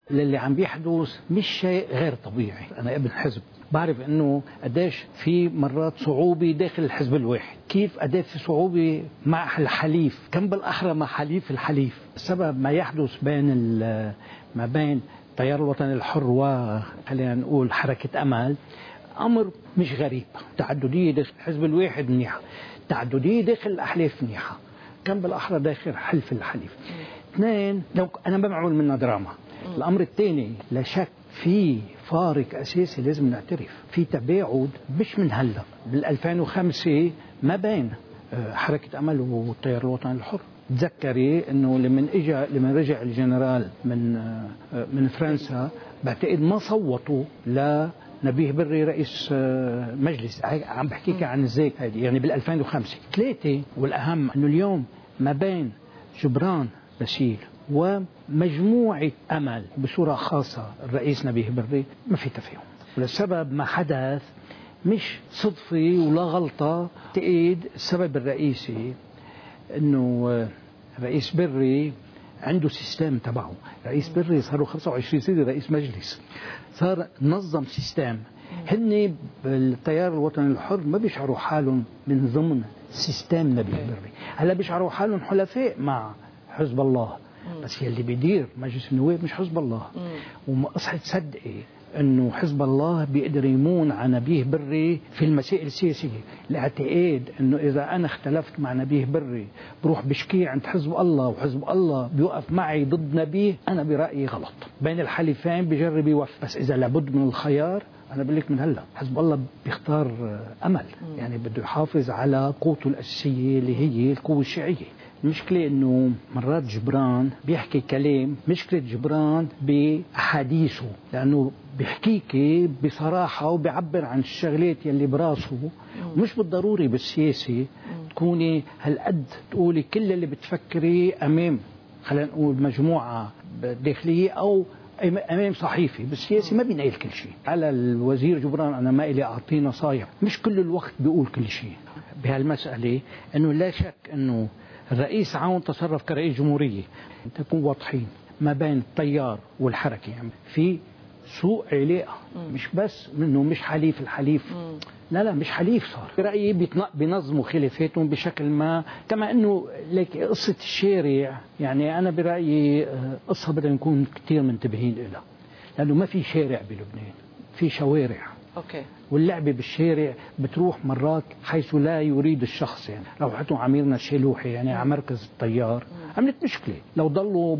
اللي عم بيحدث مش شيء غير طبيعي. أنا ابن حزب، بعرف أنه قديش في مرات صعوبة داخل الحزب الواحد، كيف قديش في صعوبة مع الحليف، كم بالأحرى مع حليف الحليف. السبب ما يحدث ما بين التيار الوطني الحر وخلينا نقول حركة أمل أمر مش غريب. تعددية داخل الحزب الواحد منيحة، تعددية داخل الأحلاف منيحة، كم بالأحرى داخل حلف الحليف. اثنين، لو أنا بمعمل منها دراما. الأمر الثاني، لا شك في فارق أساسي لازم نعترف في تباعد مش من هلا، بال2005 ما بين حركة أمل والتيار الوطني الحر. تذكري انه لما رجع الجنرال من فرنسا، بعتقد ما صوتوا لنبيه بري رئيس مجلس. عم بحكيك عن ازاي هذه يعني بال2005. ثلاثة، والأهم انه اليوم ما بين جبران باسيل ومجموعة أمل بصورة خاصة الرئيس نبيه بري ما في تفاهم. وللسبب ما حدث مش صدفة ولا غلطة. تأيد السبب الرئيسي انه رئيس بري عنده سيستم تبعه. رئيس بري صار له 25 سنة رئيس مجلس، صار نظم سيستم. هن بالتيار الوطني الحر ما بيشعروا حالهم من ضمن سيستم نبيه بري. هلا بيشعروا حالهم حلفاء مع حزب الله، بس يلي بيدير مجلس النواب مش حزب الله. وما اصحي تصدقي انه حزب الله بيقدر يمون على نبيه بري في المسائل السياسيه. الاعتقاد انه اذا انا اختلفت مع نبيه بري بروح بشكي عند حزب الله وحزب الله بيوقف معي ضد نبيه، انا برايي غلط. بين الحليفين بجرب يوفق، بس اذا لابد من الخيار انا بقول لك من هلا حزب الله بيختار امل، يعني بده يحافظ على قوته الاساسيه اللي هي القوه الشيعيه. المشكلة انه مرات جبران بيحكي كلام، مشكلة جبران بأحاديثه، لانه بيحكيك بصراحة وبيعبر عن الشغلات يلي براسه. ومش بالضروري بالسياسة تكوني هالقد تقولي كل اللي بتفكري امام خلينا نقول مجموعة داخلية او امام صحيفي. بالسياسة ما بينقل كل شيء. على الوزير جبران انا ما إلي اعطيه نصايح، مش كل الوقت بيقول كل شيء بهالمسألة. انه لا شك انه الرئيس عون تصرف كرئيس جمهورية. تكون واضحين ما بين التيار والحركة، يعني في سوء علاقة، مش بس منه مش حليف الحليف، لا مش حليف. صار برأيي بينظموا خلافاتهم بشكل ما. كما انه لك قصة الشارع، يعني انا برأيي قصة بدنا نكون كتير منتبهين لها، لانه ما في شارع بلبنان، في شوارع. اوكي. واللعبة بالشارع بتروح مرات حيث لا يريد الشخص. يعني روحتوا عميرنا الشلوحي يعني على مركز التيار عملت مشكلة. لو ضلوا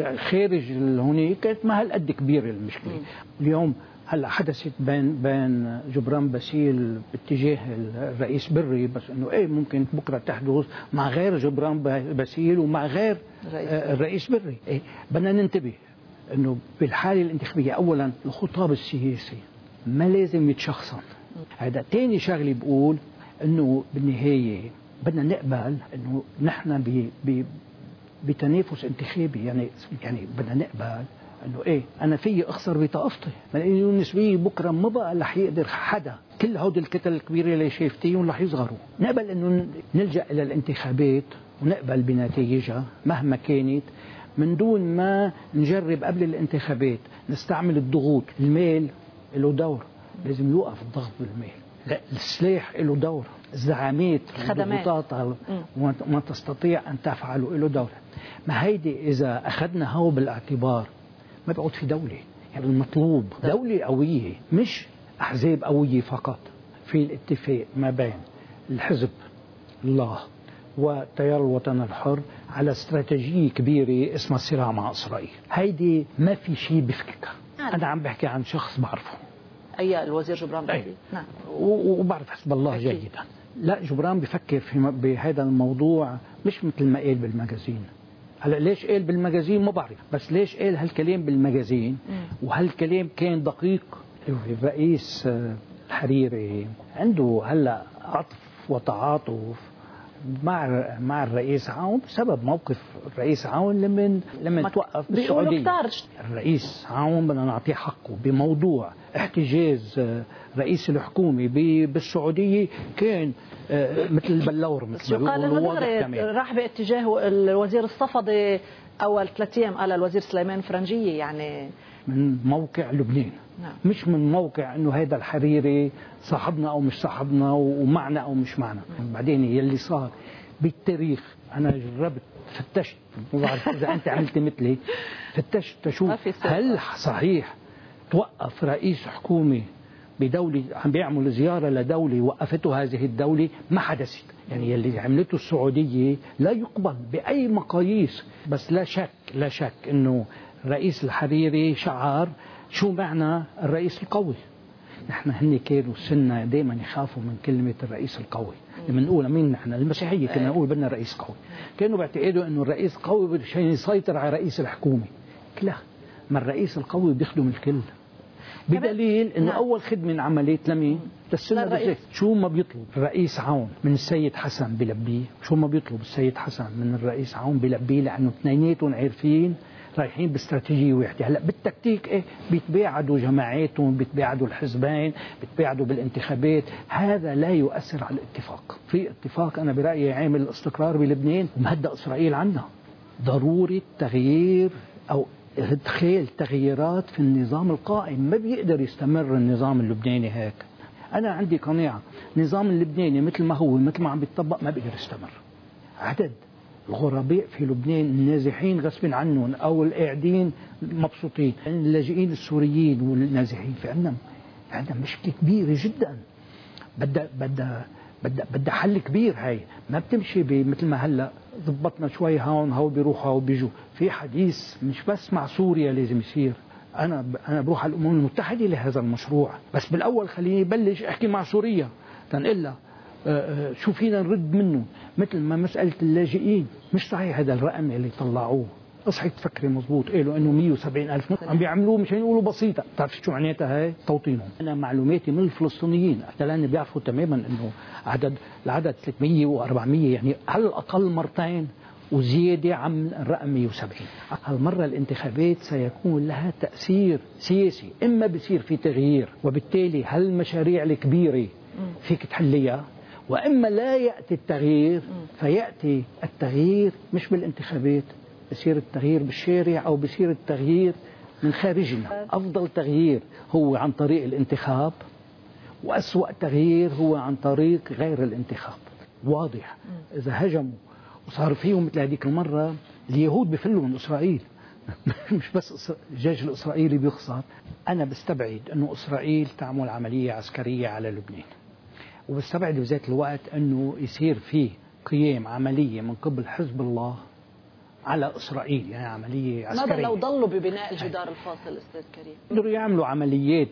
خارج هونيك كانت ما هالقد كبيرة المشكلة. اليوم هلا حدثت بين جبران باسيل باتجاه الرئيس بري، بس انه ايه ممكن بكره تحدث مع غير جبران باسيل ومع غير الرئيس بري. إيه بدنا ننتبه انه بالحالة الانتخابية اولا الخطاب السياسي ما لازم يتشخصن. هذا تاني شغلة بقول انه بالنهاية بدنا نقبل انه نحن بتنافس انتخابي. يعني بدنا نقبل انه ايه انا في اخسر بطاقتي، لانه النسبية بكره ما بقى رح يقدر حدا، كل هود الكتل الكبيرة اللي شايفتيهم رح يصغروا. نقبل انه نلجأ الى الانتخابات ونقبل بنتائجها مهما كانت، من دون ما نجرب قبل الانتخابات نستعمل الضغوط. المال له دور، لازم يوقف الضغط بالمال. لا السلاح له دور، الزعامات الضغوطات وما تستطيع أن تفعله له دور. ما هيدي إذا أخذنا هو بالاعتبار ما بيعود في دولة. يعني المطلوب دولة قوية، مش أحزاب قوية فقط. في الاتفاق ما بين الحزب الله والتيار الوطني الحر على استراتيجية كبيرة اسمها الصراع مع إسرائيل. هيدي ما في شيء بفككها. أنا عم بحكي عن شخص بعرفه. أي الوزير جبران باسيل؟ نعم. وبعرف حسب الله أكيد. جيدا. لا جبران بفكر بهذا الموضوع مش مثل ما قال بالمجازين. هلا ليش قال بالمجازين ما بعرف، بس ليش قال هالكلام بالمجازين وهالكلام كان دقيق. الرئيس الحريري عنده هلا عطف وتعاطف مع الرئيس عون بسبب موقف الرئيس عون لما توقف بالسعودية. الرئيس عون بدنا نعطيه حقه بموضوع احتجاز رئيس الحكومة بالسعودية، كان مثل البلور مثل ما بيقولوا. راح باتجاه الوزير الصفدي أول 3 أيام، قال الوزير سليمان فرنجية يعني من موقع لبنان. نعم. مش من موقع انه هذا الحريري صاحبنا او مش صاحبنا ومعنا او مش معنا. بعدين يلي صار بالتاريخ، انا جربت فتشت، ما بعرف اذا انت عملت مثلي، فتشت تشوف هل صحيح توقف رئيس حكومه بدولة عم بيعمل زيارة لدولة وقفته هذه الدولة. ما حدثت. يعني يلي عملته السعودية لا يقبل بأي مقاييس. بس لا شك انه الرئيس الحريري شعار شو معنى الرئيس القوي. نحن هن كانوا سنة دائما يخافوا من كلمة الرئيس القوي. لما نقول مين نحن المسيحية كنا نقول بدنا رئيس قوي. كانوا بيعتقدوا انه الرئيس قوي عشان يسيطر على رئيس الحكومة. لا، ما الرئيس القوي بيخدم الكل. بدليل انه اول خدمه عملت لمين؟ للسنه بالزيت. شو ما بيطلب الرئيس عون من السيد حسن بلبيه، شو ما بيطلب السيد حسن من الرئيس عون بلبيه، لانه اثنيناتهم عارفين رايحين باستراتيجيه واحده. هلا بالتكتيك بيتباعدوا جماعاتهم، بيتباعدوا الحزبين، بيتباعدوا بالانتخابات. هذا لا يؤثر على الاتفاق. في اتفاق انا برايي عامل الاستقرار بلبنان ومهدأ اسرائيل عنا. ضروره تغيير او إدخال تغييرات في النظام القائم. ما بيقدر يستمر النظام اللبناني هيك. أنا عندي قناعة النظام اللبناني مثل ما هو مثل ما عم بيتطبق ما بيقدر يستمر. عدد الغرباء في لبنان النازحين غصب عنهم أو القاعدين مبسوطين، اللاجئين السوريين والنازحين، في عندنا مشكلة كبيرة جدا. بدها حل كبير. هاي ما بتمشي مثل ما هلا ضبطنا شوي هون هو بيروحوا وبيجوا. في حديث مش بس مع سوريا لازم يصير. انا بروح على الامم المتحده لهذا المشروع، بس بالاول خليني بلش احكي مع سوريا تنقلها شو فينا نرد منه. مثل ما مساله اللاجئين مش صحيح هذا الرقم اللي طلعوه. اصحي تفكري مزبوط. قالوا انه 170,000 عم بيعملوه مشان يقولوا بسيطه. بتعرف شو معناتها هاي؟ توطينهم. انا معلوماتي من الفلسطينيين لان بيعرفوا تماما انه العدد 300 و400 يعني على الاقل مرتين وزياده عن الرقم 170. هالمره الانتخابات سيكون لها تاثير سياسي. اما بصير في تغيير وبالتالي هالمشاريع الكبيره فيك تحليها، واما لا ياتي التغيير فياتي التغيير مش بالانتخابات، بصير التغيير بالشارع أو بصير التغيير من خارجنا. أفضل تغيير هو عن طريق الانتخاب، وأسوأ تغيير هو عن طريق غير الانتخاب. واضح. إذا هجموا وصار فيهم مثل هذيك المرة اليهود بفلوا من إسرائيل مش بس الجيش الإسرائيلي بيخسر. أنا بستبعد أنه إسرائيل تعمل عملية عسكرية على لبنان، وبستبعد بذات الوقت أنه يصير فيه قيام عملية من قبل حزب الله على إسرائيل، يعني عملية عسكرية. ماذا لو ضلوا ببناء الجدار الفاصل أستاذ كريم؟ يقدروا يعملوا عمليات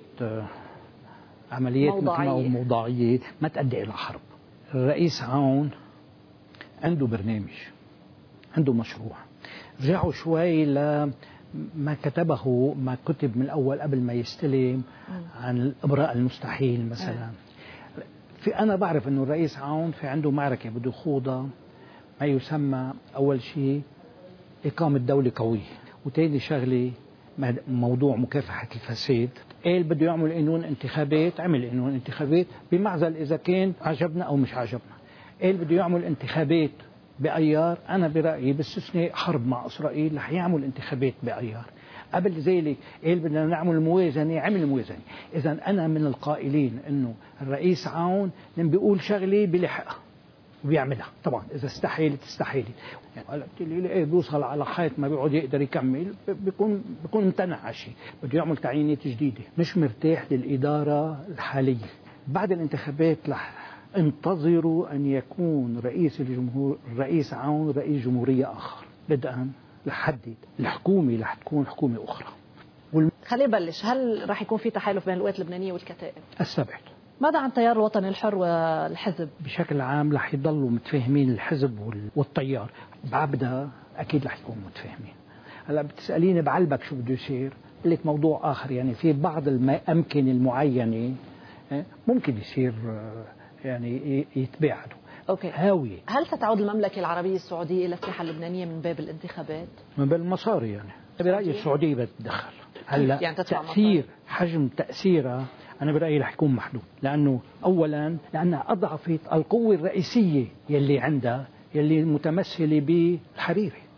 موضوعية ما تؤدي إلى حرب. الرئيس عون عنده برنامج، عنده مشروع. رجعوا شوي لما كتبه، ما كتب من الأول قبل ما يستلم عن الإبراء المستحيل مثلا. أنا بعرف أنه الرئيس عون في عنده معركة بده يخوضها، ما يسمى أول شيء إقامة دولة قوية، وتاني شغلة موضوع مكافحة الفساد. قال بده يعمل قانون انتخابات، عمل قانون انتخابات بمعزل إذا كان عجبنا أو مش عجبنا. قال بده يعمل انتخابات بأيار. أنا برأيي باستثناء حرب مع إسرائيل رح يعمل انتخابات بأيار. قبل ذلك قال بدنا نعمل موازنة، عمل موازنة. إذا أنا من القائلين إنه الرئيس عون لما بيقول شغلة بيلحقها وبيعملها. طبعا إذا استحيلت يعني قلت لي إيه بيوصل على حيط ما بيقعد يقدر يكمل، بيكون امتنع على شيء. بده يعمل تعيينات جديدة. مش مرتاح للإدارة الحالية. بعد الانتخابات انتظروا أن يكون الرئيس عون رئيس جمهورية آخر. بدءا لحدد الحكومة رح تكون حكومة أخرى. خلينا نبلش. هل رح يكون في تحالف بين القوات اللبنانية والكتائب؟ استبعد. ماذا عن التيار الوطني الحر والحزب؟ بشكل عام رح يضلوا متفاهمين الحزب والتيار. بعبدها أكيد رح يكونوا متفاهمين. هلا بتسأليني بعلبك شو بده يصير؟ بقول لك موضوع آخر. يعني في بعض الأماكن المعينة ممكن يصير يعني يتباعدوا. أوكي. هاوية. هل ستعود المملكة العربية السعودية إلى الساحة اللبنانية من باب الانتخابات؟ من باب المصاري يعني. برأيي السعودية بتتدخل. هلا يعني تأثير حجم تأثيرها أنا برأيي رح يكون محدود، لأنه أولا لأنها أضعفت القوة الرئيسية يلي عندها، يلي متمثلة بالحريري.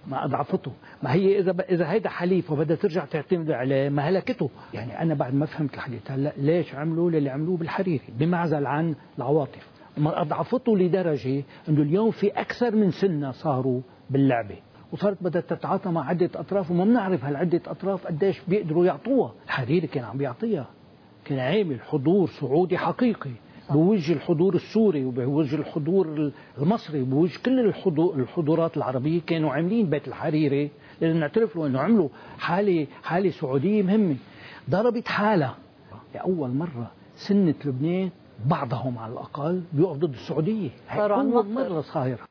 ما أضعفته. ما هي إذا هيدا حليف وبدها ترجع تعتمد عليه ما هلكته. يعني أنا بعد ما فهمت الحديث هلا ليش عملوا اللي عملوه بالحريري بمعزل عن العواطف، ما أضعفته لدرجة إنه اليوم في أكثر من سنة صاروا باللعبة، وصارت بدها تتعاطى مع عدة أطراف، وما بنعرف هالعدة أطراف قديش بيقدروا يعطوها. الحريري كان عم بيعطيها، كان عامل حضور سعودي حقيقي بوجه الحضور السوري وبوجه الحضور المصري وبوجه كل الحضورات العربية. كانوا عاملين بيت الحريري، لأن نعترف له أنه عملوا حالة سعودية مهمة. ضربت حالة لأول مرة سنة لبنان بعضهم على الأقل بيقف ضد السعودية، أول مرة صاير.